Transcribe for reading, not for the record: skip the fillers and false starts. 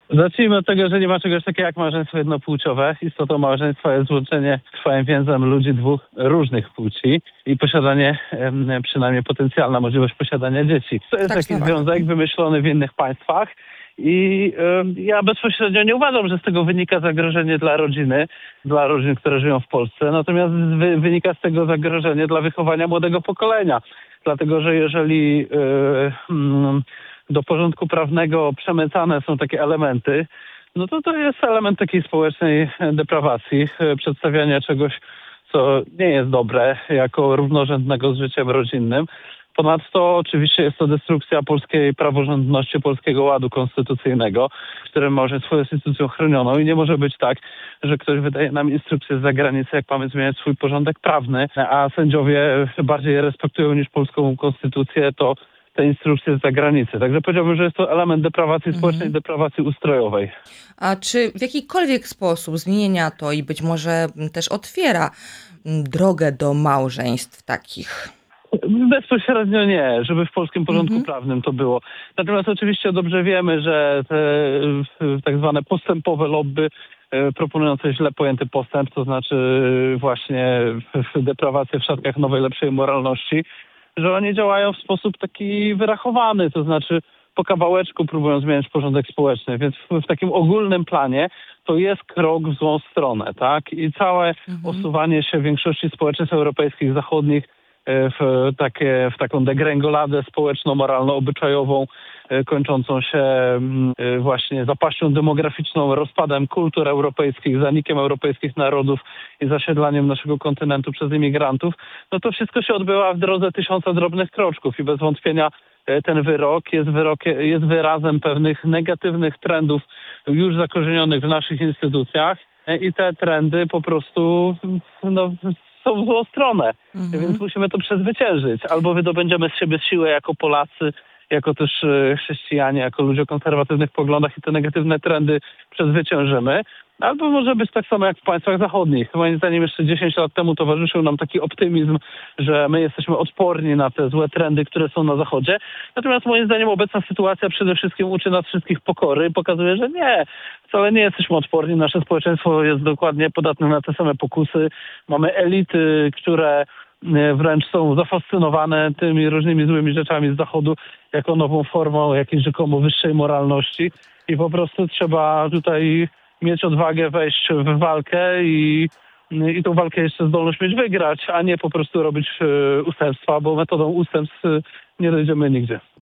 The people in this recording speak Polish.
Zacznijmy od tego, że nie ma czegoś takiego jak małżeństwo jednopłciowe. Istotą małżeństwa jest złączenie trwałym więzem ludzi dwóch różnych płci i posiadanie, przynajmniej potencjalna możliwość posiadania dzieci. To jest taki związek wymyślony w innych państwach i ja bezpośrednio nie uważam, że z tego wynika zagrożenie dla rodzin, które żyją w Polsce. Natomiast wynika z tego zagrożenie dla wychowania młodego pokolenia. Dlatego, że jeżeli do porządku prawnego przemycane są takie elementy, no to jest element takiej społecznej deprawacji, przedstawiania czegoś, co nie jest dobre, jako równorzędnego z życiem rodzinnym. Ponadto oczywiście jest to destrukcja polskiej praworządności, polskiego ładu konstytucyjnego, w którym małżeństwo jest instytucją chronioną i nie może być tak, że ktoś wydaje nam instrukcje z zagranicy, jak mamy zmieniać swój porządek prawny, a sędziowie bardziej respektują niż polską konstytucję, to te instrukcje z zagranicy. Także powiedziałbym, że jest to element deprawacji społecznej, deprawacji ustrojowej. A czy w jakikolwiek sposób zmienia to i być może też otwiera drogę do małżeństw takich? Bezpośrednio nie, żeby w polskim porządku prawnym to było. Natomiast oczywiście dobrze wiemy, że te tak zwane postępowe lobby proponujące źle pojęty postęp, to znaczy właśnie deprawację w szatkach nowej, lepszej moralności, że oni działają w sposób taki wyrachowany, to znaczy po kawałeczku próbują zmieniać porządek społeczny, więc w takim ogólnym planie to jest krok w złą stronę, tak? I całe osuwanie się większości społeczeństw europejskich, zachodnich w taką degrengoladę społeczno-moralno-obyczajową, kończącą się właśnie zapaścią demograficzną, rozpadem kultur europejskich, zanikiem europejskich narodów i zasiedlaniem naszego kontynentu przez imigrantów, no to wszystko się odbywa w drodze tysiąca drobnych kroczków i bez wątpienia ten wyrok jest wyrazem pewnych negatywnych trendów już zakorzenionych w naszych instytucjach i te trendy po prostu są w złą stronę, więc musimy to przezwyciężyć. Albo wydobędziemy z siebie siłę jako Polacy, jako też chrześcijanie, jako ludzie o konserwatywnych poglądach i te negatywne trendy przezwyciężymy. Albo może być tak samo jak w państwach zachodnich. Moim zdaniem jeszcze 10 lat temu towarzyszył nam taki optymizm, że my jesteśmy odporni na te złe trendy, które są na zachodzie. Natomiast moim zdaniem obecna sytuacja przede wszystkim uczy nas wszystkich pokory i pokazuje, że nie, wcale nie jesteśmy odporni. Nasze społeczeństwo jest dokładnie podatne na te same pokusy. Mamy elity, które wręcz są zafascynowane tymi różnymi złymi rzeczami z zachodu jako nową formą jakiejś rzekomo wyższej moralności i po prostu trzeba tutaj mieć odwagę wejść w walkę i tą walkę jeszcze zdolność mieć wygrać, a nie po prostu robić ustępstwa, bo metodą ustępstw nie dojdziemy nigdzie.